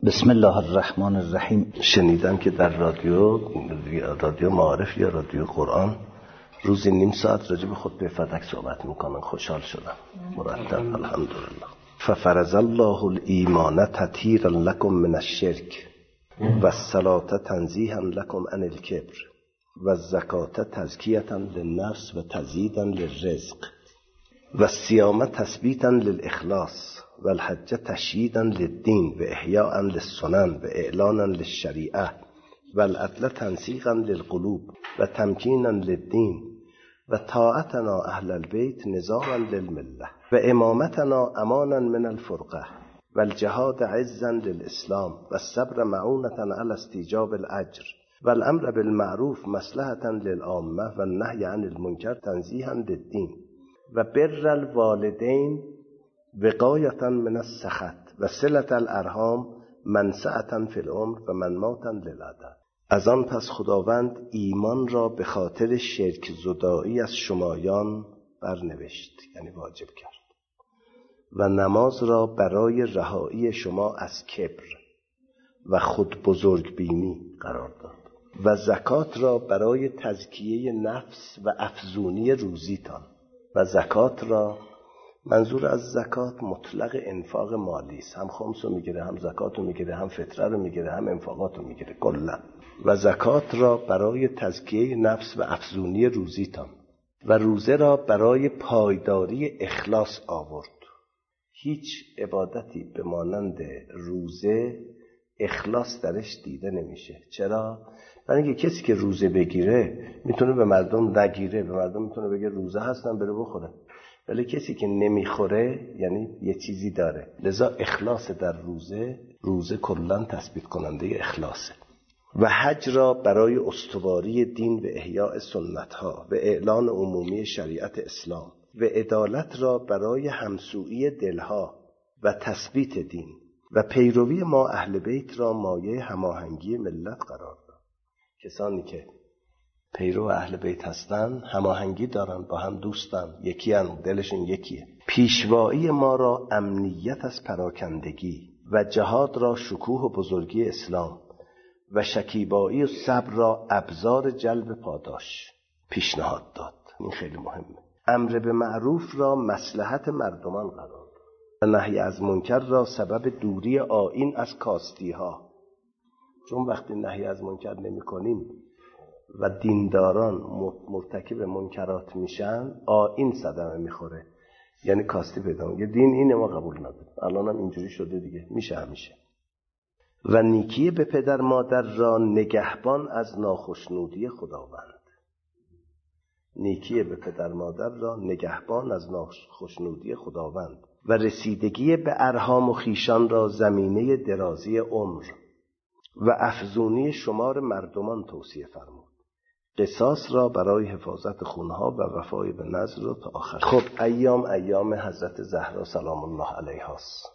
بسم الله الرحمن الرحیم. شنیدم که در رادیو معارف یا رادیو قرآن روزی نیم ساعت راجع به خطبه فدک صحبت میکنن. خوشحال شدم. مرتب الحمدلله. ففرض الله الایمان تطهیرا لکم من الشرک و الصلاة تنزیها لکم عن الکبر و الزکاة تزکیة للنفس و تزییدا للرزق و الصیام تثبیتا للاخلاص و الحج تشییدا للدین و احیاء للسنن و اعلانا للشریعه و العدل تنسیقا للقلوب و تمکینا للدین و طاعتنا اهل البیت نظاما للمله و امامتنا امانا من الفرقه و الجهاد عزا للاسلام و الصبر معونة علی استیجاب الاجر و الامر بالمعروف مصلحة للعامه و النهی عن المنکر تنزیها للدین و بر الوالدین وقایة من السخط و صلة الارحام منسعة فی العمر و منماتا للعدد. از آن پس خداوند ایمان را به خاطر شرک زدایی از شمایان برنوشت، یعنی واجب کرد، و نماز را برای رهایی شما از کبر و خود بزرگ بینی قرار داد و زکات را برای تزکیه نفس و افزونی روزیتان. و زکات را منظور از زکات مطلق انفاق مالی است، هم خمس رو میگیره، هم زکات رو میگیره، هم فطره رو میگیره، هم انفاقات رو میگیره کلا. و زکات را برای تزکیه نفس و افزونی روزیتان و روزه را برای پایداری اخلاص آورد. هیچ عبادتی به مانند روزه اخلاص درش دیده نمیشه. چرا؟ برای اینکه کسی که روزه بگیره میتونه به مردم نگیره، به مردم میتونه بگه روزه هستن بره بخوره، ولی کسی که نمیخوره یعنی یه چیزی داره. لذا اخلاص در روزه کلن تثبیت کننده اخلاصه. و حج را برای استواری دین و احیاء سنتها و اعلان عمومی شریعت اسلام و عدالت را برای همسویی دلها و تثبیت دین و پیروی ما اهل بیت را مایه هماهنگی ملت قرار داد. کسانی که پیرو اهل بیت هستن هماهنگی دارن، با هم دوستن، یکی ان، دلشون یکیه. پیشوایی ما را امنیت از پراکندگی و جهاد را شکوه و بزرگی اسلام و شکیبایی و صبر را ابزار جلب پاداش پیشنهاد داد. این خیلی مهمه. امر به معروف را مصلحت مردمان قرار داد و نهی از منکر را سبب دوری آیین از کاستی ها. چون وقتی نهی از منکر نمی کنیم و دینداران مرتکب منکرات میشن، آیین صدمه میخوره، یعنی کاستی پیدا میشه. دین اینه ما قبول نداریم، الان هم اینجوری شده دیگه، میشه همیشه. و نیکی به پدر مادر را نگهبان از ناخشنودی خداوند. نیکی به پدر مادر را نگهبان از ناخشنودی خداوند و رسیدگی به ارحام و خیشان را زمینه درازی عمر و افزونی شمار مردمان توصیه فرمود. قصاص را برای حفاظت خونها و وفای به نذر را تا آخر. خب ایام حضرت زهرا سلام الله علیها است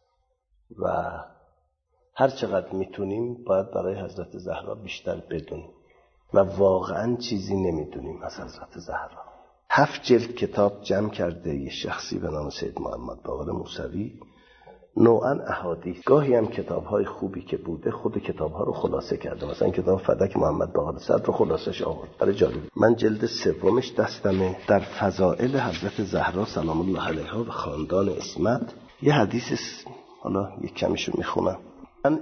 و هر چقدر میتونیم باید برای حضرت زهرا بیشتر بدونیم و واقعا چیزی نمیدونیم از حضرت زهرا. 7 جلد کتاب جمع کرده یه شخصی به نام سید محمد باقر موسوی، نوعاً احادیث، گاهی هم کتاب‌های خوبی که بوده خود کتاب‌ها رو خلاصه کرده. مثلا کتاب فدک محمد باقر صدر رو خلاصش آورد. برای جالب من جلد 3 دستمه، در فضائل حضرت زهرا سلام الله علیها و خاندان عصمت یه حدیث، حالا یک کمیشو میخونم. من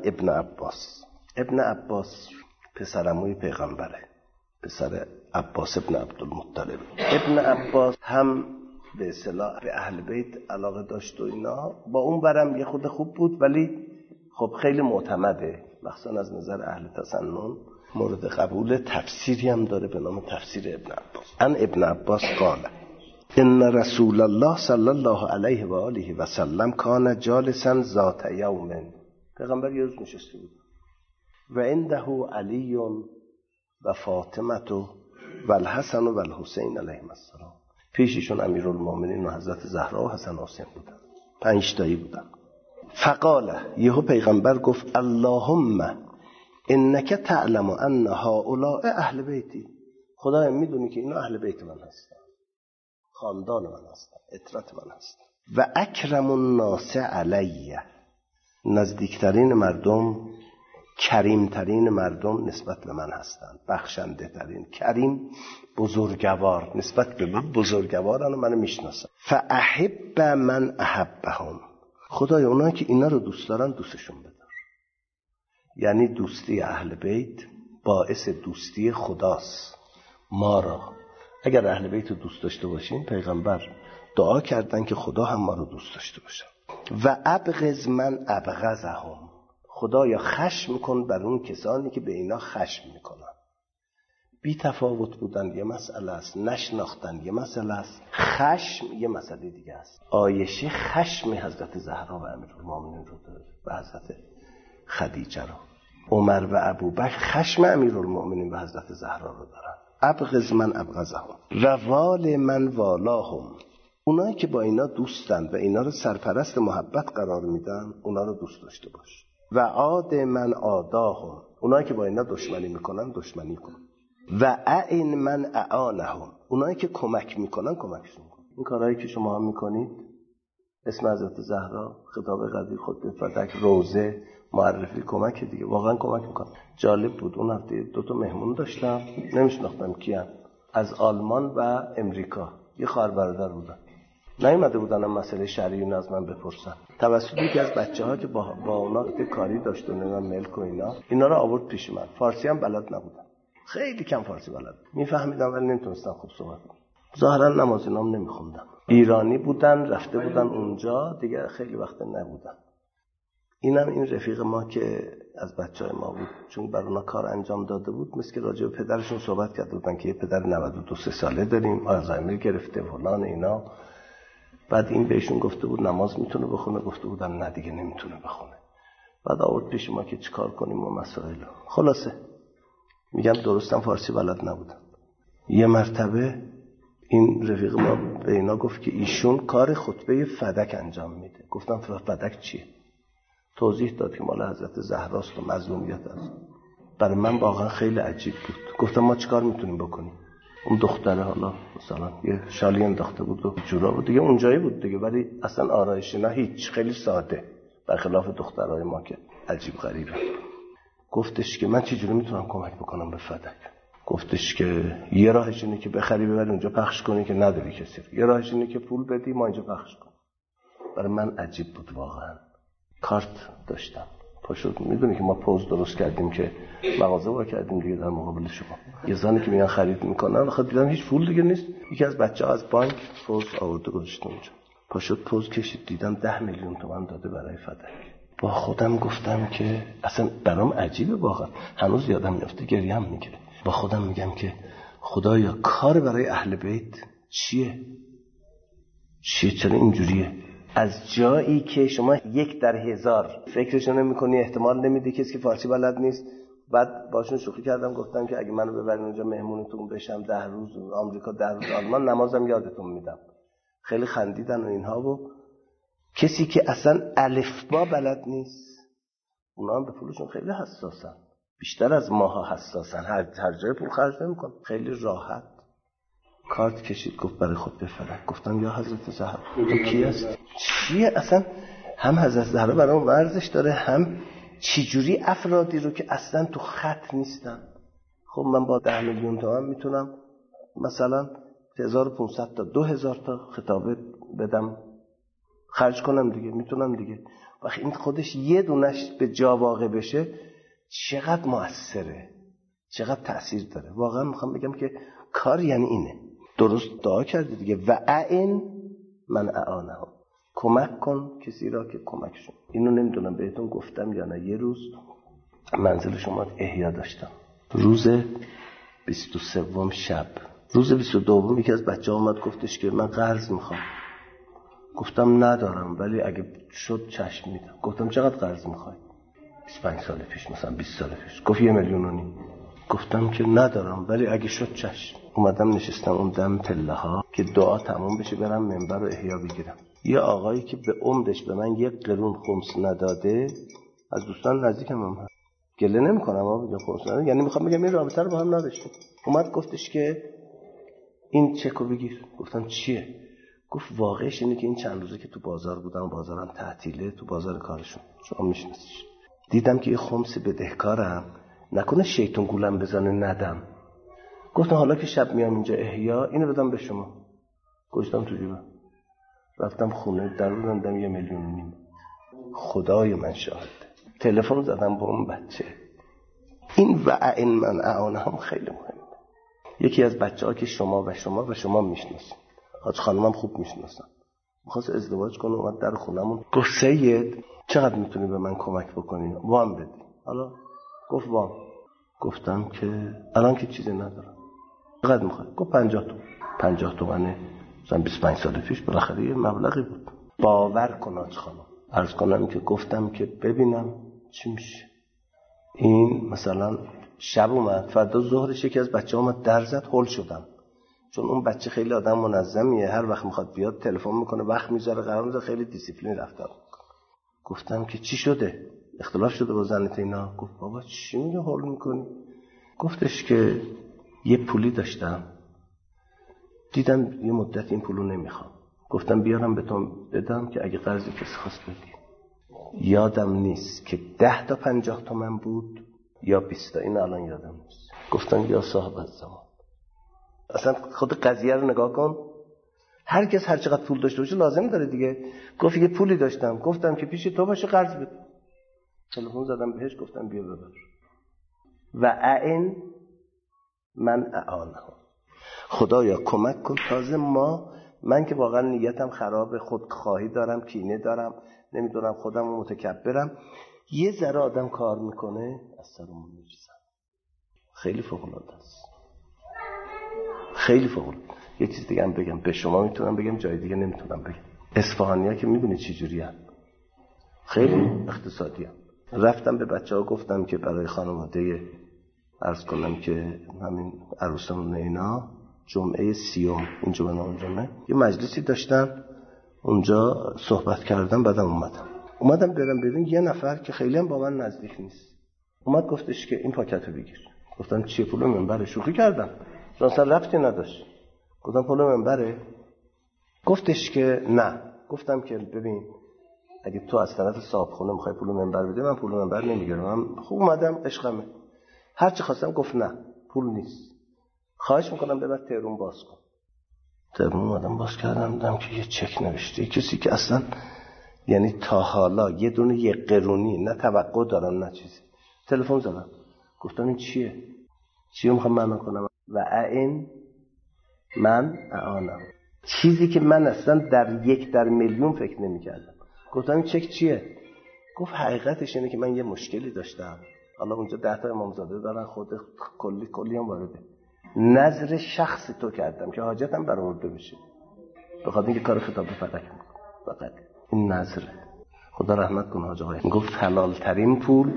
ابن عباس پسرعموی پیغمبره، پسر عباس ابن عبدالمطلب. ابن عباس هم به اصطلاح به اهل بیت علاقه داشت و اینا، با اون برم یه خود خوب بود، ولی خب خیلی معتمده، مخصوصا از نظر اهل تسنن مورد قبول. تفسیری هم داره به نام تفسیر ابن عباس. ان ابن عباس قال ان رسول الله صلی الله علیه و آله و سلم کان جالسا ذات یوم. پیغمبر یه روز نشسته بود و عنده علی و فاطمه و الحسن و الحسین علیهم السلام. پیششون امیرالمومنین و حضرت زهرا و حسن و حسین بودن، 5 تایی بودن. فقال، یهو پیغمبر گفت اللهم انک تعلم ان هؤلاء اهل بیتی. خدایا میدونی که اینا اهل بیت من هستن، خاندان من هستن، عترت من هستن. و اکرم الناس علیه، نزدیکترین مردم، کریمترین مردم نسبت به من هستند، بخشنده ترین. کریم بزرگوار، نسبت به من بزرگوارن و منو میشناسن. فاحب من احبهم، خدای اونایی که اینا رو دوست دارن دوستشون بدار. یعنی دوستی اهل بیت باعث دوستی خداست ما را. اگر اهل بیت رو دوست داشته باشیم، پیغمبر دعا کردن که خدا هم ما رو دوست داشته باشه. و ابغض من ابغضهم، خدایا خشم کن بر اون کسانی که به اینا خشم میکنن. بی تفاوت بودن یه مسئله است، نشناختن یه مسئله است، خشم یه مسئله دیگه است. عایشه خشم حضرت زهرا و امیرالمومنین رو داره و حضرت خدیجه رو. عمر و ابوبکر خشم امیرالمومنین و حضرت زهرا رو دارن. ابغض من ابغضهم و وال من والاهم، اونایی که با اینا دوستن و اینا رو سرپرست محبت قرار میدن، اونا رو دوست داشته باش. و عاد من عاداهم، اونایی که با اینا دشمنی میکنن دشمنی کن. و اعن من اعانهم، اونایی که کمک میکنن کمکشون کن. این کارهایی که شما هم میکنید، اسم حضرت زهرا، خطاب قدیر، خطبه فدک، روزه، معرفی، کمک دیگه، واقعا کمک میکنه. جالب بود، اون هفته 2 مهمون داشتم، نمیشناختم کیان، از آلمان و امریکا، یه خواهر برادر بودن، نیومده بودن هم مسئله شرعی از من بپرسن. توسط یکی از بچه‌ها که با اونا کاری داشت و نمیدونم ملک و اینا رو آورد پیش من. فارسی هم بلد نبودم، خیلی کم فارسی بلد میفهمیدم ولی نمیتونستم خوب صحبت کنم. ظاهرا نماز نام نمیخوندم. ایرانی بودن، رفته بودن اونجا دیگه، خیلی وقت نبودن. اینم این رفیق ما که از بچهای ما بود، چون بر اونا کار انجام داده بود، مثل که راجع به پدرشون صحبت کرده بودن که یه پدر 92-3 ساله داریم، آلزایمر گرفته فلان اینا. بعد این بهشون گفته بود نماز میتونه بخونه، گفته بودن نه دیگه نمیتونه بخونه. بعد آورد پیش ما که چیکار کنیم و مسائل. خلاصه میگم درستم فارسی بلد نبودم. یه مرتبه این رفیق ما به اینا گفت که ایشون کار خطبه فدک انجام میده. گفتم فدک چیه؟ توضیح داد که مال حضرت زهراست و مظلومیت است. برای من واقعا خیلی عجیب بود. گفتم ما چیکار میتونیم بکنیم؟ اون دختره حالا مثلا یه شالی انداخته بود و جورا بود دیگه، اونجایی بود دیگه، ولی اصلا آرایش نه هیچ، خیلی ساده، برخلاف دخترای ما که عجیب غریبه. گفتش که من چجوری میتونم کمک بکنم به فدک؟ گفتش که یه راهش اینه که بخری ببری اونجا پخش کنی که نداری کسی، یه راهش اینه که پول بدی ما اینجا پخش کنیم. برای من عجیب بود واقعا. کارت داشتم، پاشو میدونی که ما پوز درست کردیم که مغازه وا کردیم دیگه در مقابل شما. یه زنی که میان خرید میکنن، آخه دیدم هیچ پول دیگه نیست، یکی از بچه‌ها از بانک پوز آورده گذاشته اونجا. پاشو پوز کشید، دیدم 10 میلیون تومان داده برای فدک. با خودم گفتم که اصلا برام عجیبه واقعا، هنوز یادم میفته گریم میگیره. با خودم میگم که خدایا کار برای اهل بیت چیه چرا اینجوریه؟ از جایی که شما 1 در 1000 فکرشو نمی‌کنی، احتمال نمیدی کسی که فارسی بلد نیست. بعد باشون شوخی کردم، گفتم که اگه منو ببرین اونجا مهمونتون بشم 10 روز آمریکا 10 روز آلمان، نمازم یادتون میدم. خیلی خندیدن و اینها. و کسی که اصلا الفبا بلد نیست، اونا هم به پولشون خیلی حساسن، بیشتر از ماها حساسن، هر جای پول خرج نمی‌کنن، خیلی راحت. کارت کشید، گفت برای خود بفرست. گفتم یا حضرت زهرا تو کی هستی؟ چیه اصلا؟ هم حضرت زهرا برام ورزش داره، هم چجوری افرادی رو که اصلا تو خط نیستن. خب من با 10 میلیون تومان میتونم مثلا 1500 تا 2000 تا خطابه بدم خرج کنم دیگه، میتونم دیگه. وقتی این خودش یه دونش به جا واقع بشه چقدر مؤثره، چقدر تأثیر داره. واقعا میخوام بگم که کار یعنی اینه. درست دعا کردی دیگه، و اعن من اعانهم، کمک کن کسی را که کمکشون. اینو نمیدونم بهتون گفتم یا نه. یه روز منزل شما احیا داشتم، روز 23 شب، روز 22 یکی از بچه‌ها اومد گفتش که من قرض میخوام. گفتم ندارم ولی اگه شد چشم میدم. گفتم چقدر قرض میخوای؟ 25 سال پیش مثلا 20 سال پیش. گفت 1.5 میلیون. گفتم که ندارم ولی اگه شد چشم. اومدم نشستم اون دم پله ها که دعا تموم بشه برم منبر رو احیا بگیرم. یه آقایی که به عمرش به من 1 قرون خمس نداده، از دوستان نزدیکم هم هست، گله نمی‌کنم اما میگم خمس نداده، یعنی میخوام بگم این رابطه رو با هم نداشتیم. اومد گفتش که این چکو بگیر. گفتم چیه؟ گفت واقعش اینه که این چند روزه که تو بازار بودم، بازارم تعطیله، تو بازار کارشون شما میشناسیش، دیدم که یه خمس بدهکارم، نکنه شیطون گولم بزنه ندم. گفتم حالا که شب میام اینجا احیا، اینو بدم به شما. گذاشتم تو جیبم، رفتم خونه، در رو دادم 1.5 میلیون. خدای من شاهد. تلفن زدم با اون بچه. این و این من اعانه هم خیلی مهمه. یکی از بچه‌ها که شما میشناسید، حاج خانمم خوب میشناسن، می‌خواست ازدواج کنه، اومد در خونمون گفت سید چقدر میتونی به من کمک بکنی؟ وام بدی. حالا گفت وام. گفتم که الان که چیزی ندارم. چقدر می‌خوای؟ گفت 50 تومن. 50 تومن مثلا 25 سال پیش بالاخره یه مبلغی بود. باور کن حاج خانم، عرض کنم که گفتم که ببینم چی میشه. این مثلا شب اومد، فردا ظهرش یکی از بچه‌ها اومد در زد، هول شدم. چون اون بچه خیلی آدم منظمیه، هر وقت میخواد بیاد تلفن میکنه، وقت میذاره، قرار میذاره، خیلی دیسیپلین رفتار میکنه. گفتم که چی شده؟ اختلاف شده با زنت اینا؟ گفت بابا چی میگه هول میکنی؟ گفتش که یه پولی داشتم، دیدم یه مدت این پولو نمیخوام، گفتم بیارم بهتون بدم که اگه قرضی کسی خواست بدی. یادم نیست که 10 تا 50 تومن بود یا 20 تا، این الان یادم نیست. گفتم یا صاحب الزمان، اصلا خود قضیه رو نگاه کن، هر کس هر چقدر پول داشته باشه لازم داره دیگه. گفت یه پولی داشتم، گفتم که پیش تو باشه قرض بده. تلفن زدم بهش، گفتم بیا ببر. و این من اعانه. خدایا کمک کن. تازه من که واقعا نیتم خرابه، خودخواهی دارم، کینه دارم، نمیدونم خودم متکبرم، یه ذره آدم کار میکنه از سرمون میریزم. خیلی فوق‌العاده است، خیلی فوق‌العاده. یه چیز دیگه هم بگم، به شما میتونم بگم، جای دیگه نمیتونم بگم. اصفهانی‌ها که میبینی چه جوریه، خیلی اقتصادی هم. رفتم به بچه‌ها گفتم که برای خانواده عرض کنم که همین عروسمون اینا جمعه 30 این جمعه یه مجلسی داشتن، اونجا صحبت کردم، بعدم اومدم برم ببین یه نفر که خیلی هم با من نزدیک نیست اومد گفتش که این پاکتو بگیر. گفتم چیه؟ پول منبره. شوخی کردم، اصلا ربطی نداشت. گفتم پول منبره؟ گفتش که نه. گفتم که ببین اگه تو از طرف صاحبخونه میخوای پول منبر بده، من پول منبر نمیگیرم. من خوب اومدم، عشقمه، هر چی خواستم. گفت نه پول نیست، خواهش میکنم ببر تهرون باز کن. تهرون اومدم باز کردم، دیدم که یه چک نوشته، کسی که اصلا یعنی تا حالا یه دونه یه قرونی نه توقع دارم نه چیزی. تلفن زدم، گفتم این چیه؟ چیو میخوام معنا کنم؟ و این من اعانم، چیزی که من اصلا در 1 در میلیون فکر نمی‌کردم. گفتم این چک چیه؟ گفت حقیقتش اینه که من یه مشکلی داشتم، حالا اونجا 10 تا امامزاده دارن، خود کلی هم وارده، نظر شخص تو کردم که حاجتم برآورده بشه، بخاطر اینکه کار خطاب فدک میکنم. فقط این نظره. خدا رحمت کنه حاج آقای میگفت حلال ترین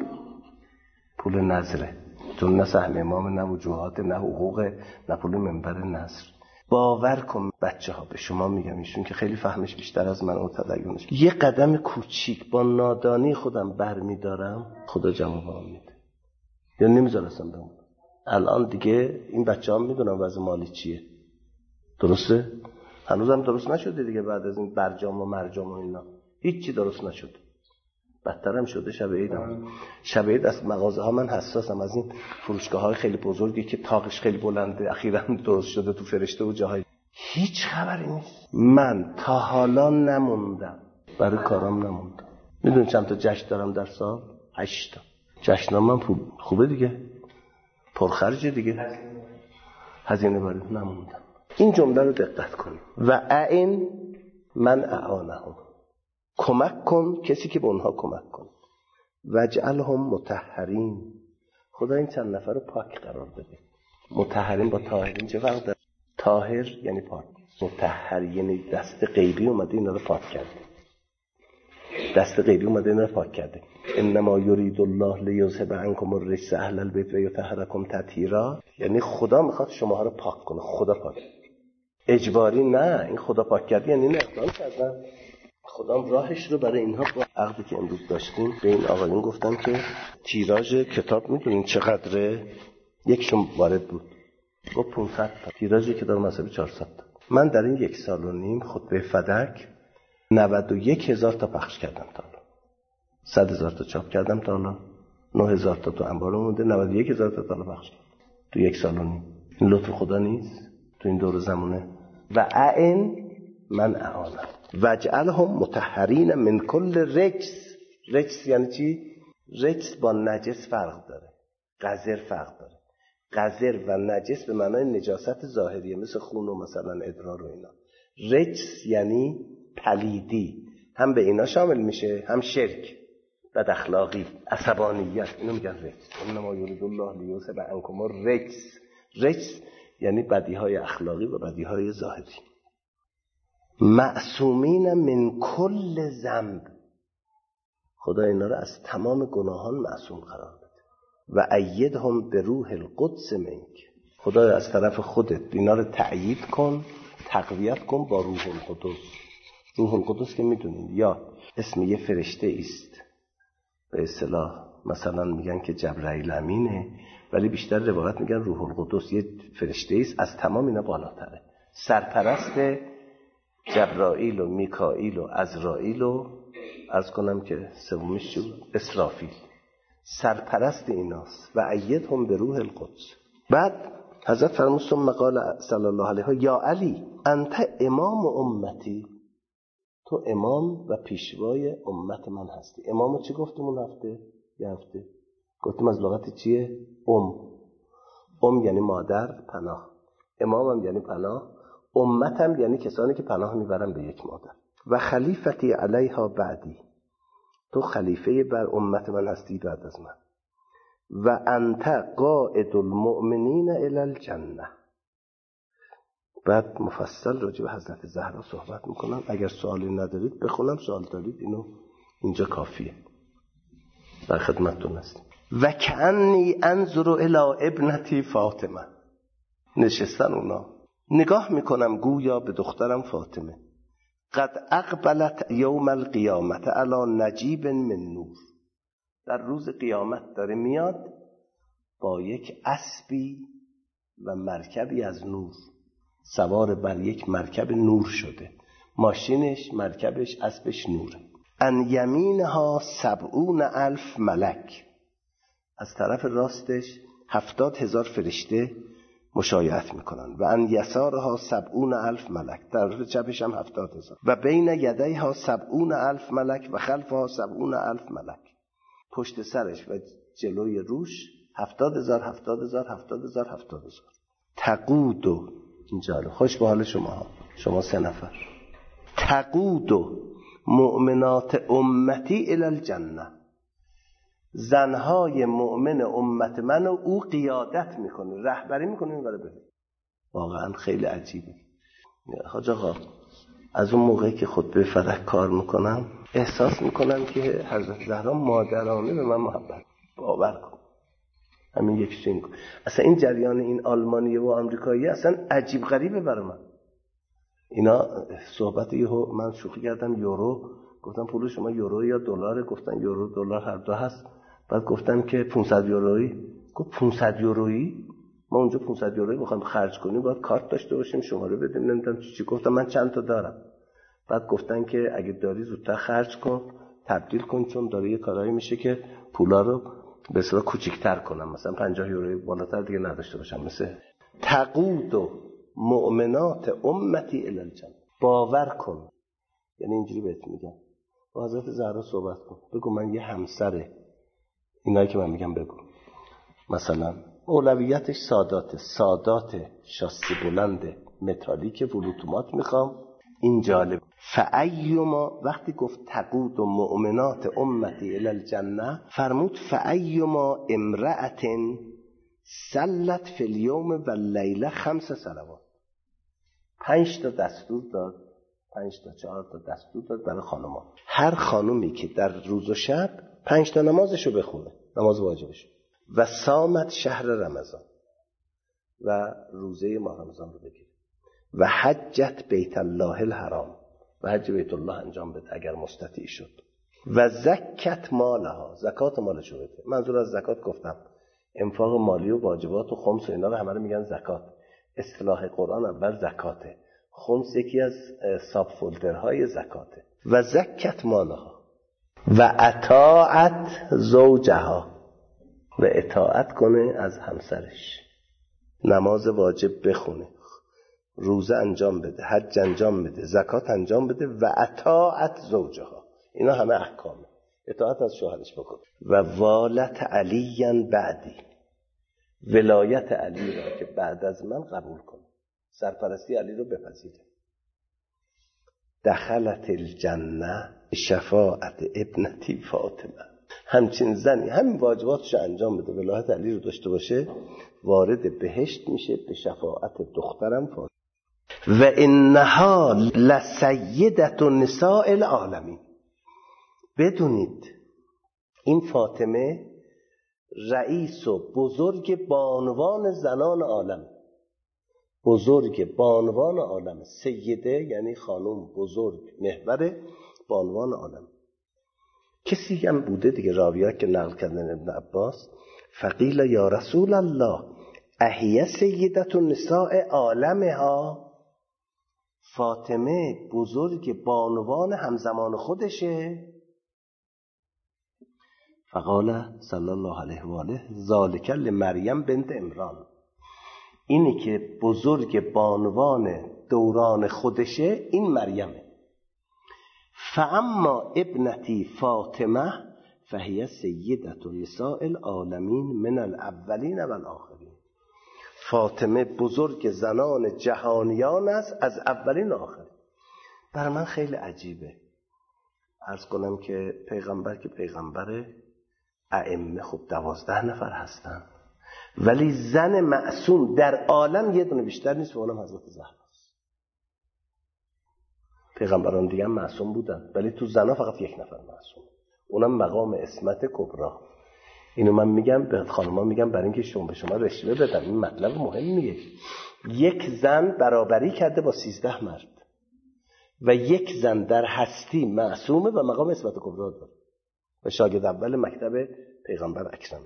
پول نظره، چون نه سهم امام، نه وجوهات، نه حقوق، نه پول منبر نظر. باور کن بچه‌ها، به شما میگم، ایشون که خیلی فهمش بیشتر از من و تدینش، یه قدم کوچیک با نادانی خودم برمیدارم، خدا جوابم میده. یعنی نمیذاره اصلا بمونم. الان دیگه این بچه‌ها میدونن وضع مالی چیه، درسته؟ هنوزم درست نشده دیگه، بعد از این برجام و مرجام و اینا هیچ چی درست نشده. بدترم شده. شب عیدم، شب عید از مغازه ها من حساسم، از این فروشگاه های خیلی بزرگی که تاقش خیلی بلنده، اخیراً درست شده تو فرشته و جاهای، هیچ خبری نیست. من تا حالا نموندم، برای کارام نموندم. میدونی چند تا جشن دارم در سال؟ 8 تا. جشنام من پول خوبه دیگه، پرخرجه دیگه، هزینه برای نموندم. این جمله رو دقت کن. و این من اعانهم، کمک کن کسی که به اونها کمک کن. وجعلهم مطهرین، خدا این چند نفر رو پاک قرار بده. مطهرین با طاهرین چه فرق داره؟ طاهر یعنی پاک، مطهر یعنی دست غیبی اومده اینا رو پاک کرده. دست غیبی اومده اینا رو پاک کرده. انما یرید الله لیذهب عنکم الرجس اهل البیت و یطهرکم تطهیرا، یعنی خدا میخواد شماها رو پاک کنه. خدا پاک، اجباری نه. این خدا پاک کردی یعنی نه اقدام کردن. خدا راهش رو برای اینها با عقدی که امروز داشتیم به این آقایون گفتم که تیراژ کتاب میدونین چقدره؟ یکشون وارد بود گفت 500 تا، تیراژ کتاب مذهبی 400 تا. من در این 1.5 سال خطبه فدک 91,000 تا پخش کردم تا حالا. 100,000 تا چاپ کردم تا حالا. 9,000 تا تو انبار مونده. 91,000 تا حالا پخش کردم تو 1.5 سال. این لطف خدا نیست تو این دور زمانه؟ و اعن من اعانم وجعلهم مطهرین من کل رجس. رجس یعنی چی؟ رجس با نجس فرق داره، قذر فرق داره. قذر و نجس به معنای نجاست ظاهریه، مثل خون و مثلا ادرار و اینا. رجس یعنی پلیدی، هم به اینا شامل میشه، هم شرک، بد اخلاقی، عصبانیت، اینو میگن رجس. انما یرید الله لیذهب عنکم الرجس. رجس یعنی بدیهای اخلاقی و بدیهای ظاهری. معصومین من کل ذنب، خدا اینا رو از تمام گناهان معصوم قرار بده. و ایدهم به روح القدس منک، خدا از طرف خودت اینا رو تأیید کن، تقویت کن با روح القدس. روح القدس که میدونید یا اسم یه فرشته است، به اصطلاح مثلا میگن که جبرائیل امینه، ولی بیشتر روایت میگن روح القدس یه فرشته است، از تمام اینا بالاتره، سرپرست جبرائیل و میکائیل و عزرائیل و عرض کنم که سومیش اسرافیل، سرپرست ایناست. و ایدهم به روح القدس. بعد حضرت فرمود ثم قال صلی الله علیه و یا علی انت امام امتی، تو امام و پیشوای امت من هستی. امامو چی گفتیم اون هفته؟ یه هفته گفتیم از لغت چیه؟ ام یعنی مادر، پناه. امامم یعنی پناه، امتم یعنی کسانی که پناه میبرن به یک مادر. و خلیفتی علیها بعدی، تو خلیفه بر امت من هستی بعد از من. و انت قائد المؤمنین الی الجنه. بعد مفصل راجع به حضرت زهرا صحبت میکنم. اگر سوالی ندارید بخونم، سوال دارید اینو اینجا کافیه، در خدمتتون هستم. و کأنی انظر الی ابنتی فاطمه، نشستن اونا، نگاه میکنم گویا به دخترم فاطمه. قد اقبلت یوم القیامت علی نجیب من نور، در روز قیامت داره میاد با یک اسبی و مرکبی از نور، سوار بر یک مرکب نور شده، ماشینش، مرکبش، اسبش نوره. ان یمینها 70,000 ملک، از طرف راستش 70,000 فرشته مشایعت میکنن. و ان یسارها 70,000 ملک، در طرف چپش هم 70,000. و بین یدیها 70,000 ملک و خلفها 70,000 ملک، پشت سرش و جلوی روش 70,000 70,000 70,000 70,000. تقودو، اینجا خوش به حال شما 3 نفر. تقودو مؤمنات امتی الی الجنه، زنهای مؤمن امت من و او قیادت میکنه، رهبری میکنه این بره. واقعا خیلی عجیبه. حاج آقا از اون موقعی که خطبه فدک کار میکنم احساس میکنم که حضرت زهرا مادرانه به من محبت، باور کن. همین یک سینگ اصلا این جریان این آلمانیه و آمریکایی اصلا عجیب غریبه برای من. اینا صحبت یهو من شوخی کردم یورو، گفتم پول شما یورو یا دلار؟ گفتن یورو دلار هر دو هست. بعد گفتم که 500 یورویی. گفت 500 یورویی؟ ما اونجا 500 یورویی بخوایم خرج کنیم باید کارت داشته باشیم، شماره بدیم، نمیدونم چی. گفتم من چند تا دارم. بعد گفتن که اگه داری زودتر خرج کن، تبدیل کن، چون داره یه کارایی میشه که پولا رو به اصطلاح کوچیک‌تر کنم، مثلا 50 یورویی بالاتر دیگه نداشته باشم. مثل تقود و مؤمنات امتی الی الجنه، باور کن. یعنی اینجوری بهت میگم با حضرت زهرا صحبت کن، بگو من یه همسر اینایی که من میگم بگو. مثلا اولویتش سادات شاسی بلند متالیک ولوتومات میخوام. این جالب. فایما، وقتی گفت تقود و مؤمنات امتی الی الجنه، فرمود فایما امرأة صلت فی اليوم و اللیله 5 صلوات، 5 تا دستور داد، 5 تا 4 تا دستور داد برای خانم‌ها. هر خانومی که در روز و شب 5 تا نمازشو بخونه، نماز واجبش، و صامت شهر رمضان، و روزه ماه رمضان رو بگیره، و حجت بیت الله الحرام، و حج بیت الله انجام بده اگر مستطیع شد، و زکت مالها، زکات مالشو بده. منظور از زکات گفتم انفاق مالی و واجبات و خمس و اینا رو همه رو میگن زکات. اصطلاح قرآن اول زکاته. خمس یکی از ساب فولدرهای زکاته. و زکت مالها و اطاعت زوجها، و اطاعت کنه از همسرش، نماز واجب بخونه، روزه انجام بده، حج انجام بده، زکات انجام بده، و اطاعت زوجها. اینا همه احکامه. اطاعت از شوهرش بکنه. و والت علی بعدی، ولایت علی را که بعد از من قبول کنه، سرپرستی علی رو بپذیره. دخلت الجنه شفاعت ابنتی فاطمه، همچین زنی همین واجباتش انجام بده، ولایت علی رو داشته باشه، وارد بهشت میشه به شفاعت دخترم فاطمه. و انها لسیدت نساء العالمین. بدونید این فاطمه رئیس و بزرگ بانوان زنان عالم، بزرگ بانوان عالم. سیده یعنی خانم، بزرگ، محور بانوان عالم. کسی هم بوده دیگه، راویه که نقل کردن ابن عباس، فقیل یا رسول الله اهیه سیدت النساء عالمها، فاطمه بزرگ بانوان همزمان خودشه. فقال صلی الله علیه و آله ذالک لمریم بنت عمران، اینی که بزرگ بانوان دوران خودشه این مریمه. فاما ابنتی فاطمه فهی سیدت نساء العالمین من الاولین و الاخرین. فاطمه بزرگ زنان جهانیان است، از اولین و آخرین. برای من خیلی عجیبه عرض کنم که پیغمبر که پیغمبره، ائمه خب 12 نفر هستن، ولی زن معصوم در عالم یه دونه بیشتر نیست و اونم حضرت زهراست. پیغمبران دیگه هم معصوم بودن، ولی تو زنا فقط یک نفر معصوم، اونم مقام عصمت کبری. اینو من میگم به خانم‌ها، میگم برای اینکه شما به شما رشوه بدن، این مطلب مهمیه. یک زن برابری کرده با 13 مرد و یک زن در هستی معصومه و مقام عصمت کبری داره و شاگرد اول مکتب پیغمبر اکرمه.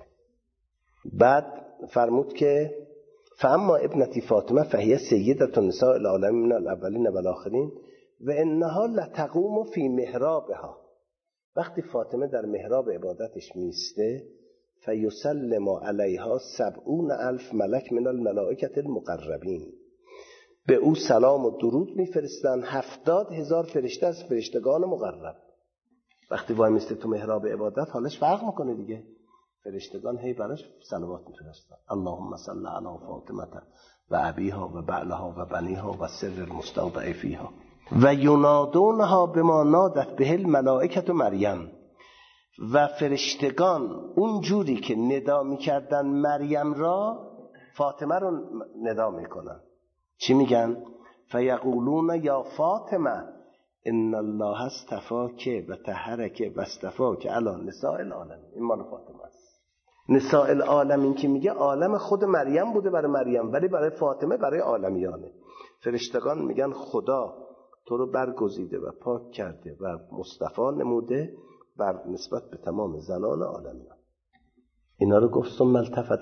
بعد فرمود که فاما ابنتی فاطمه فهی سیدت النساء العالمین من الاولین و الاخرین و انها لتقوم فی محرابها. وقتی فاطمه در محراب عبادتش میسته، فیسلم علیها 70,000 ملک من الملائکه المقربین، به او سلام و درود میفرستن 70,000 فرشته از فرشتگان مقرب. وقتی وای میسته تو محراب عبادت حالش فرق میکنه دیگه، فرشتگان هی براش صلوات میفرستن، اللهم صل علی فاطمه و ابیها و بعلها و بنیها و سر المستودع فیها و ینادونها بما نادت به الملائکه مریم. و فرشتگان اون جوری که ندا میکردن مریم را، فاطمه رو ندا میکنن. چی میگن؟ فیقولون یا فاطمه ان الله اصطفاک و طهرک و اصطفاک علی نساء العالمین. این مال فاطمه است. نساء العالمین که میگه عالم خود مریم بوده برای مریم، ولی برای فاطمه برای عالمیانه. فرشتگان میگن خدا تو رو برگزیده و پاک کرده و مصطفی نموده بر نسبت به تمام زنان عالمیان. اینا رو گفت ثم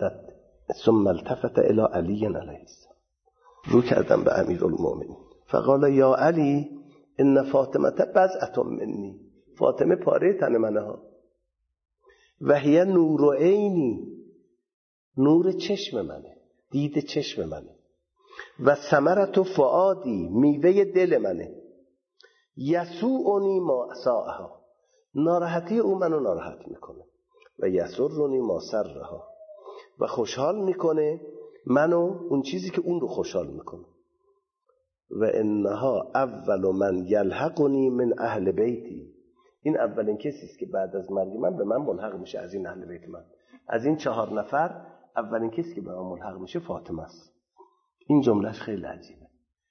التفت الی علی علیه السلام، رو کردم به امیرالمومنین فقال یا علی ان فاطمه بضعة منی، فاطمه پاره تن منه ها، و هی نور عینی، نور چشم منه، دید چشم منه، و ثمرة فؤادی، میوه دل منه، یسوعنی ما ساءها، ناراحتی او منو ناراحت میکنه، و یسرنی ما سرها، و خوشحال میکنه منو اون چیزی که اون رو خوشحال میکنه. و انها اول من یلحقنی من اهل بیتی، این اولین کسی است که بعد از مرگ من به من ملحق میشه از این اهل بیت من. از این 4 نفر اولین کسی که به من ملحق میشه فاطمه است. این جملهش خیلی عجیبه.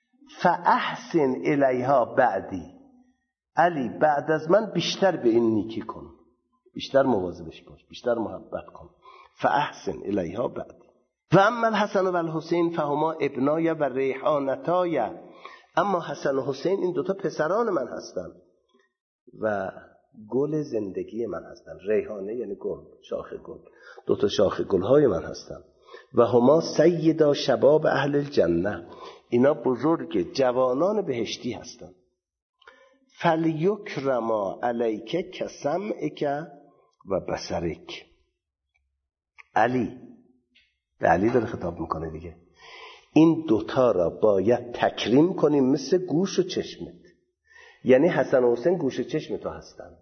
فاحسن الیها بعدی، علی بعد از من بیشتر به این نیکی کن، بیشتر مواظبش باش، بیشتر محبت کن. فاحسن الیها بعدی. و اما الحسن و الحسین فهما ابنای و ریحانتای، اما حسن و حسین این دوتا پسران من هستن و گل زندگی من هستن. ریحانه یعنی گل، شاخ گل، دوتا شاخ گل های من هستن. و هما سیدا شباب اهل الجنه، اینا بزرگ جوانان بهشتی هستند. فلیکرما علیک کسمعک و بصرک. علی به علی داره خطاب میکنه دیگه، این دوتا را باید تکریم کنیم مثل گوش و چشمت. یعنی حسن و حسین گوش و چشم تو هستن.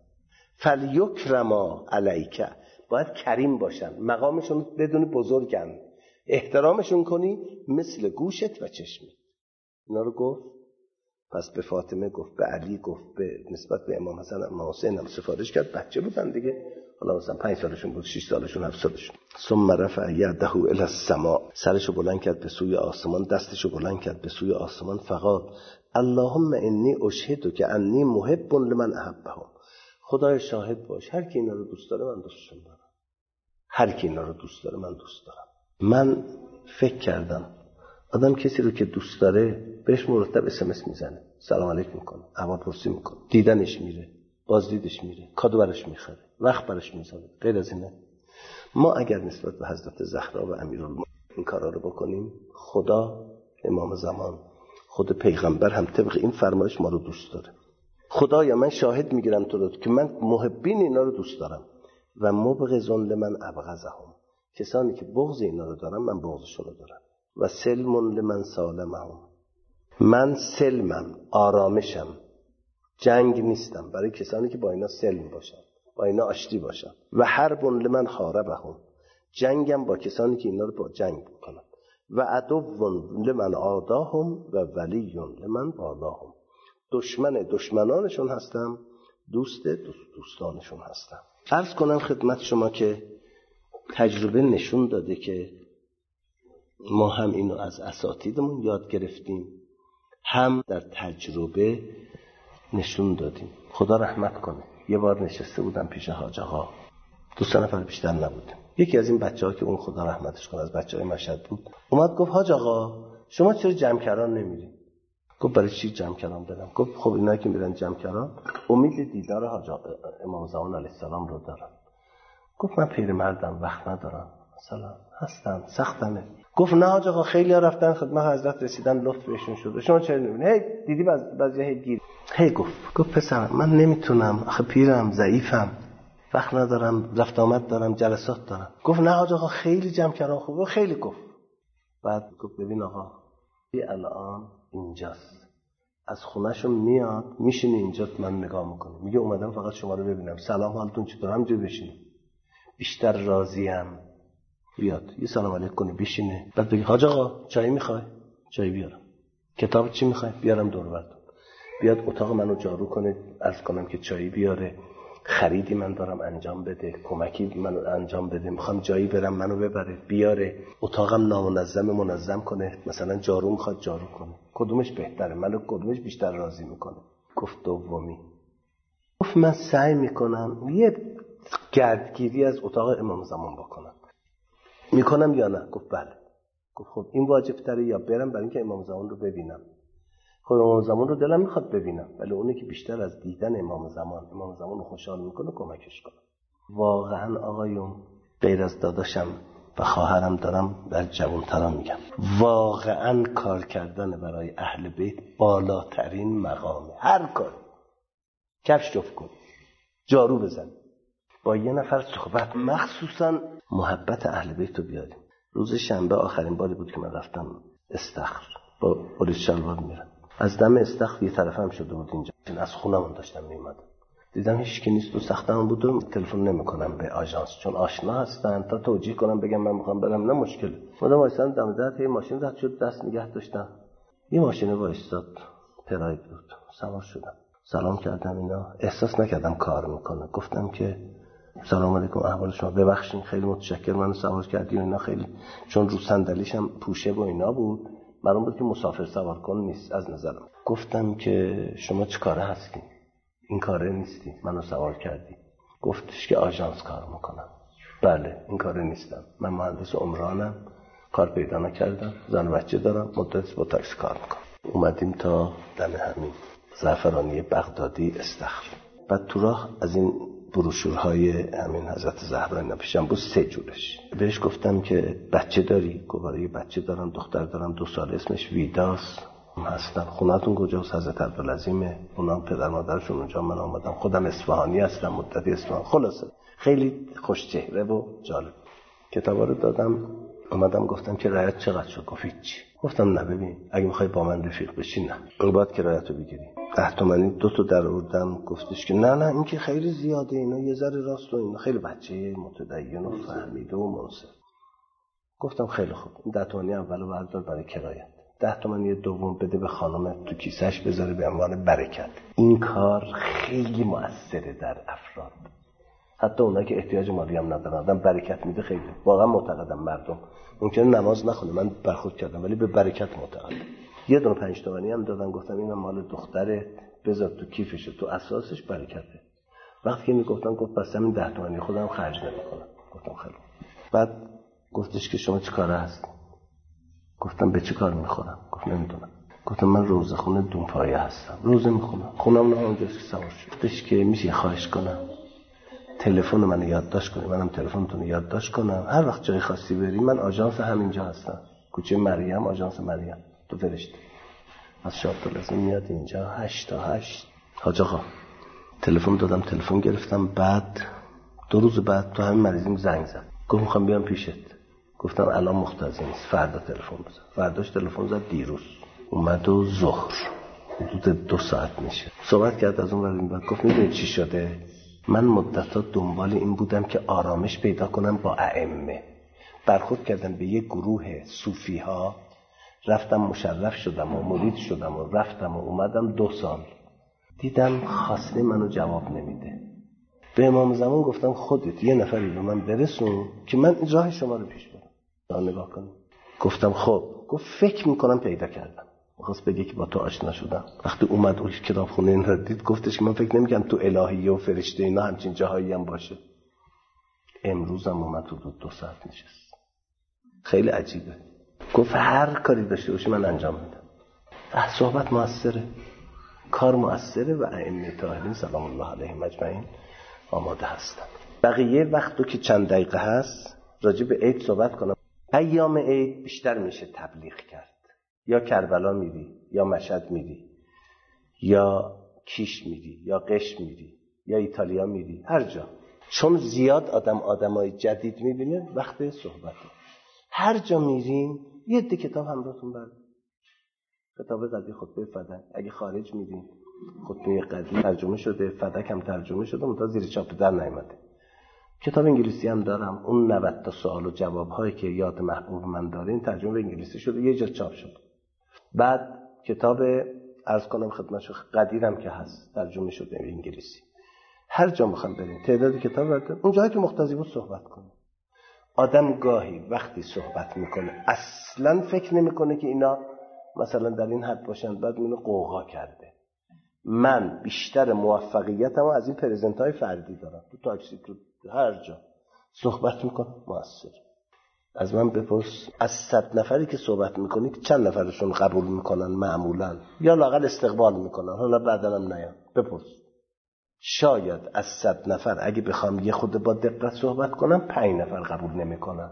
فلیکرما علیک، باید کریم باشن، مقامشون بدونی بزرگن، احترامشون کنی مثل گوشت و چشمت. اینا رو گفت. پس به فاطمه گفت، به علی گفت، به نسبت به امام حسن امام حسین هم سفارش کرد. بچه بودن دیگه، حالا مثلا 5 سالشون بود، 6 سالشون، 7 سالشون. ثم رفع یده الی السماء، سرشو بلند کرد به سوی آسمان، دستشو بلند کرد به سوی آسمان. فقال اللهم انی اشهدک انی محب لمن احبهم. خدای شاهد باش، هر کی اینا رو دوست داره من دوستشون دارم. هر کی اینا رو دوست داره من دوست دارم. من فکر کردم آدم کسی رو که دوست داره بهش مرتب SMS میزنه، سلام علیک میکنه، احوالپرسی میکنه، دیدنش میره، بازدیدش میره، کادو براش میخره، وقت براش میذاره. غیر از اینه ما اگر نسبت به حضرت زهرا و امیرالمومنین این کارا رو بکنیم، خدا، امام زمان، خود پیغمبر هم طبق این فرمایش ما رو دوست داره. خدایا من شاهد میگیرم تو رو که من محبین اینا رو دوست دارم و مبغضون لمن ابغضهم، کسانی که بغض اینا رو دارم من بغضشون رو دارم. و سلم لمن سالمهم، من سلمم، آرامشم، جنگ نیستم برای کسانی که با اینا سلم باشن، با اینا آشتی باشن. و حرب لمن حاربهم، جنگم با کسانی که اینا رو با جنگ میکنن. و عدو لمن عاداهم و ولی لمن والاهم، دشمنانشون هستم، دوستانشون هستم. عرض کنم خدمت شما که تجربه نشون داده که ما هم اینو از اساتیدمون یاد گرفتیم، هم در تجربه نشون دادیم. خدا رحمت کنه. یه بار نشسته بودم پیش حاج آقا، 2 نفر بیشتر نبودیم. یکی از این بچه‌ها که اون خدا رحمتش کنه از بچه‌های مشهد بود، اومد گفت حاج آقا شما چرا جمکران نمیرین؟ گفت برای چی جمکران برم؟ گفت خب اینا که میرن جمکران امید دیدار حاج امام زمان علیه السلام رو دارن. گفت من پیرمردم، وقت ندارم، مثلا هستم، سختمه. گفت نه حاج آقا خیلی ها رفتن خدمت حضرت رسیدن، لطف بهشون شده، شما چرا نمیرین؟ هی دیدی بعضی گیر. هی گفت پسر من نمیتونم، آخه پیرم، ضعیفم، وقت ندارم، رفت آمد دارم، جلسات دارم. گفت نه حاج آقا خیلی جمع کردن خوبه، خیلی. گفت بعد گفت ببین آقا این الان اینجاست، از خونه‌شون میاد میشینه اینجا، من نگاه میکنه، میگه اومدم فقط شما رو ببینم، سلام حالتون چطوره، همینجوری بشینه، بیشتر راضیم. بیاد یه سلام علیک کنه بشینه، بعد بگه حاج آقا چای میخوای؟ چای بیارم. کتاب چی میخوای؟ بیارم دور براتون. بیاد اتاق منو جارو کنه، عرض کنم که چای بیاره، خریدی من دارم انجام بده، کمکی منو انجام بده، میخوام جایی برم منو ببره بیاره، اتاقم نامنظم منظم کنه، مثلا جارو میخواد جارو کنه. کدومش بهتره؟ منو کدومش بیشتر راضی میکنه؟ گفت دومی. گفت من سعی میکنم یه گردگیری از اتاق امام زمان بکنم. میکنم یا نه؟ گفت بله. گفت خب این واجب تره یا برم برای اینکه امام زمان رو ببینم؟ خب امام زمان رو دلم میخواد ببینم، ولی اونی که بیشتر از دیدن امام زمان رو خوشحال میکنه کمکش کنم. واقعا آقایون، غیر از داداشم و خواهرم دارم در جوانتران میگم، واقعا کار کردن برای اهل بیت بالاترین مقامه. هر کار، کفش جفت کن، جارو بزن، با یه نفر صحبت، مخصوصا محبت اهل بیت رو بیاریم. روز شنبه آخرین باری بود که من رفتم استخر، با پلیس شلوار میرم، از دم استخر یه طرفم شده بود اینجا، از خونمون داشتم میومدم، دیدم هیچ کی نیست و سختم بود و تلفن نمیکنم به آژانس چون آشنا هستن، تا توجیه کنم بگم من میخوام برم نه مشکل. خودم وایسادم دم در یه ماشین رد شد، دست نگه داشتم، یه ماشین وایساد پراید بود، سوار شدم، سلام کردم، اینا احساس نکردم کار میکنه، گفتم که سلام علیکم، احوال شما، ببخشید خیلی متشکرم منو سوار کردین. اینا خیلی چون رو صندلیشم پوشه و اینا بود، معلوم بود که مسافر سوار کن نیست از نظرم. گفتم که شما چه کاره هستی؟ این کاره نیستی، منو سوار کردی. گفتش که آژانس کار میکنم. بله این کاره نیستم، من مهندس عمرانم، کار پیدا نکردم، زن و بچه دارم، مدت با تاکسی کار میکنم. اومدیم تا دم همین زعفرانی بغدادی استخر. بعد تو راه از این بروشورهای همین حضرت زهرا اینا پیشم بود 3 جورش. بهش گفتم که بچه داری؟ گفت آره بچه دارم، دختر دارم 2 سال، اسمش ویداس هستن. خونتون کجاست؟ حضرت عبدالعظیمه. اونا پدر مادرشون اونجا، من آمدم. خودم اصفهانی هستم، مدتی اصفهان. خلاصه خیلی خوش چهره و جالب. کتابا رو دادم، اومدم گفتم که رایت چقدر شد؟ گفت هیچ. گفتم نه ببین اگه میخوای با من رفیق بشی نه، اون باید که رایتو بگیری. 10 تومانی 2 تا در آوردم. گفتش که نه این که خیلی زیاده، اینا یه ذره راست و اینا. خیلی بچه متدین و فهمیده و منصف. گفتم خیلی خوب، این 10 تومانی اولو بردار برای کرایت، 10 تومانی دوم بده به خانم تو کیسش بذاره به عنوان برکت. این کار خیلی مؤثره در افراد، حتی اونایی که احتیاج مالی هم ندارن آدم برکت میده. خیلی واقعا معتقدم مردم ممکنه نماز نخونه، من برخورد کردم ولی به برکت معتقدم. یه دونه 5 تومانی هم دادن، گفتم اینم مال دختره بذار تو کیفش، تو اساسش برکته. وقتی که میگفتم گفت پس همین 10 تومانی خودم خرج نمیکنم. گفتم خیلی. بعد گفتش که شما چه کاره هست؟ گفتم به چه کار میخورم؟ گفت نمیدونم. گفتم من روزخونه دونپایه هستم، روزه میخونم، خونم نه اونجاست که سوار شد. گفتش که میشه خواهش کنم تلفن منو یادداشت کنی، منم تلفنتون رو یادداشت کنم، هر وقت جای خاصی بری. من آژانس همینجا هستم، کوچه مریم، آژانس مریم تو فرشته. از شاه عبدالعظیم میاد اینجا 8 تا 8. حاج آقا تلفن دادم، تلفن گرفتم. بعد 2 روز بعد تو همین مریضیم زنگ زد، گفت میخوام بیام پیشت. گفتم الان مختصر نیست، فردا تلفن بزن. فرداش تلفن زد، دیروز اومد و ظهر حدود 2 ساعت میشه صحبت کرد. از اون ور این بعد گفت میدونی چی شده؟ من مدت‌ها دنبال این بودم که آرامش پیدا کنم با ائمه. برخورد کردم به یه گروه صوفی ها، رفتم مشرف شدم و مرید شدم و رفتم و اومدم 2 سال. دیدم خواسته منو جواب نمیده. به امام زمان گفتم خودت یه نفری به من برسون که من راه شما رو پیش برم. نگاه کنم. گفتم خب. گفت فکر میکنم پیدا کردم. می‌خواست بگه که با تو آشنا شدم. وقتی اومد اون کتابخونه این رو دید گفتش که من فکر نمی‌کنم تو الهیه و فرشته اینا همچین جاهایی هم باشه. امروز هم اومد تو 2 ساعت نشست. خیلی عجیبه. گفت هر کاری داشته باشی من انجام میدم. صحبت موثره، کار موثره و ائمه طاهرین سلام الله علیهم اجمعین آماده هستن. بقیه وقتو که چند دقیقه هست راجع به عید صحبت کنم. ایام عید بیشتر میشه تبلیغ کرد. یا کربلا میری، یا مشهد میری، یا کیش میری، یا قش میری، یا ایتالیا میری، هر جا. چون زیاد آدمای جدید میبینه وقت صحبته. هر جا میرین یه عده کتاب همراهتون بردارید. کتاب قدی خطبه فدک، اگه خارج میرین خطبه قدی ترجمه شده، فدک هم ترجمه شده، منتها زیر چاپ در نیامده. کتاب انگلیسی هم دارم، اون 90 تا سوال و جواب هایی که یاد محبوب من داره این ترجمه به انگلیسی شده، یه جا چاپ شده. بعد کتاب عرض کنم خدمتشون قدیرم که هست ترجمه شده به انگلیسی. هر جا میخوام بریم تعداد کتاب برداریم، اون جایی که مقتضی بود صحبت کنیم. آدم گاهی وقتی صحبت میکنه اصلا فکر نمیکنه که اینا مثلا در این حد باشن، بعد منو قوقا کرده. من بیشتر موفقیتمو از این پرزنت‌های فردی دارم، تو تاکسی، تو هر جا صحبت میکنم موثر. از من بپرس از 100 نفری که صحبت میکنی چند نفرشون قبول میکنن معمولا، یا لااقل استقبال میکنن، حالا بعدا هم نیان. بپرس. شاید از 100 نفر اگه بخوام یه خود با دقت صحبت کنم 5 نفر قبول نمیکنن،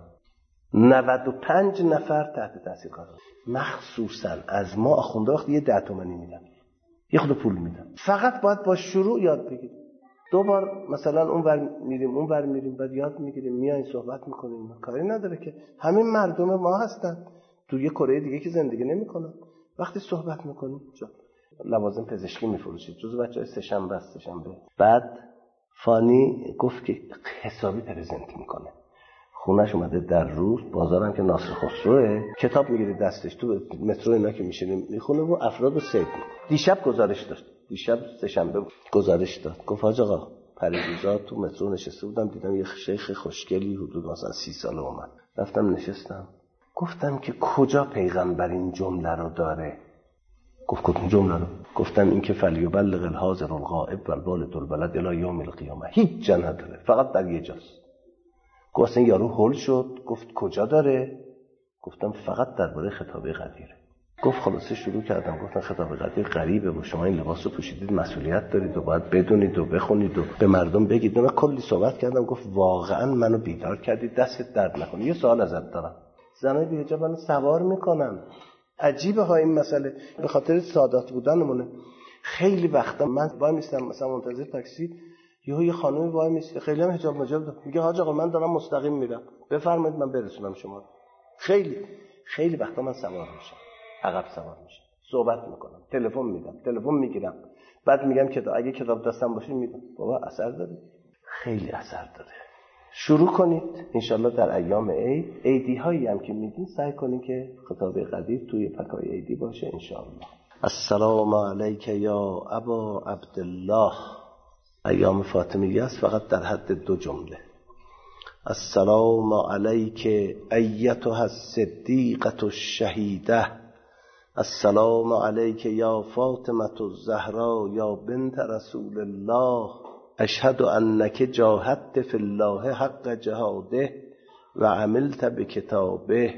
95 نفر تحت تاثیر قرار. مخصوصا از ما آخونده وقتی یه 10 تومانی میدن، یه خود پول میدن، فقط باید با شروع یاد بگیریم. 2 بار مثلا اون ور میریم اون ور میریم، بعد یاد میگیریم، میایم صحبت میکنیم. کاری نداره که همین مردم ما هستن تو یه کره دیگه که زندگی نمیکنن. وقتی صحبت میکنیم لوازم پزشکی میفروشید، جزو بچهای سه‌شنبه است. سه‌شنبه بعد فانی گفت که حسابی پرزنت میکنه. خونش اومده در روز، بازارم که ناصر خسروه، کتاب میگیره دستش، تو مترو اینا که میشینه میخونه و افراد رو سید. دیشب گزارش داشت، دیشب سه‌شنبه گزارش داد. گفت حاج آقا پریروزا تو مترو نشسته بودم، دیدم یه شیخ خوشگلی حدود مثلا 30 ساله اومد. رفتم نشستم، گفتم که کجا پیغمبر این جمله رو داره؟ گفت کدوم جمله رو؟ گفتم این که فلیبلغ الحاضر الغائب والبالغ البلد الی یوم القیامه. هیچ جا نداره، فقط در یه جاست. گفت این یارو هول شد. گفت کجا داره؟ گفتم فقط درباره خطابه قدیره. گفت خلاصه شروع کردم، گفتن خطاب قدیر غریبه و شما این لباس رو پوشیدید، مسئولیت دارید و باید بدونید و بخونید و به مردم بگید. من کلی صحبت کردم. گفت واقعا منو بیدار کردید، دستت درد نکنه. یه سوال ازت دارم، زنای بی حجاب منو سوار میکنن. عجیبه ها این مسئله، به خاطر سادات بودنمونه. خیلی وقتا من وای میستم مثلا منتظر تاکسی، یه خانومی وای میسته خیلی هم حجاب مجاب داره، میگه حاج آقا من دارم مستقیم میرم، بفرمایید من برسونم شما. خیلی وقتا من سوار میشم، عقب سوار میشم، صحبت میکنم، تلفن میدم، تلفن میگیرم، بعد میگم کتاب، اگه کتاب دستم باشه میدم. بابا اثر داره، خیلی اثر داره. شروع کنید انشالله در ایام عیدی هایی هم که میدین سعی کنید که خطاب قدیر توی پکای عیدی باشه انشالله. السلام علیک یا ابا عبدالله. ایام فاطمیه است، فقط در حد 2 جمله. السلام علیک ایتها الصدیقة الشهیده. السلام علیک یا فاطمة الزهراء یا بنت رسول الله. اشهد انک جاهدت فی الله حق جهاده و عملت بکتابه.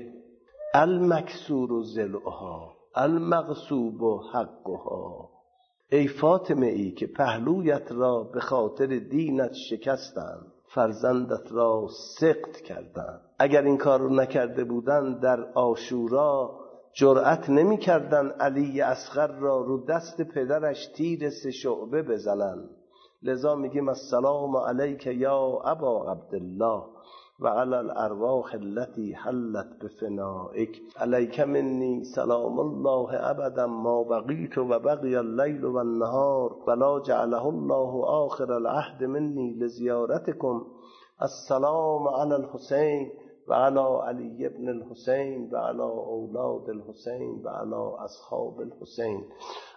المکسور ضلعها المغصوب حقها. ای فاطمه ای که پهلویت را به خاطر دینت شکستند، فرزندت را سقط کردند. اگر این کار رو نکرده بودند در عاشورا جرأت نمی کردن علی اصغر را رو دست پدرش تیر 3 شعبه بزنن. لذا میگیم السلام علیک یا ابا عبدالله و علی الارواح التي حلت بفنائک. علیک منی سلام الله ابدا ما بقیت و بقی اللیل و النهار ولا جعله الله آخر العهد منی لزیارتکم. السلام علی الحسین و علی علی ابن الحسین و علی اولاد الحسین و علی اصحاب الحسین.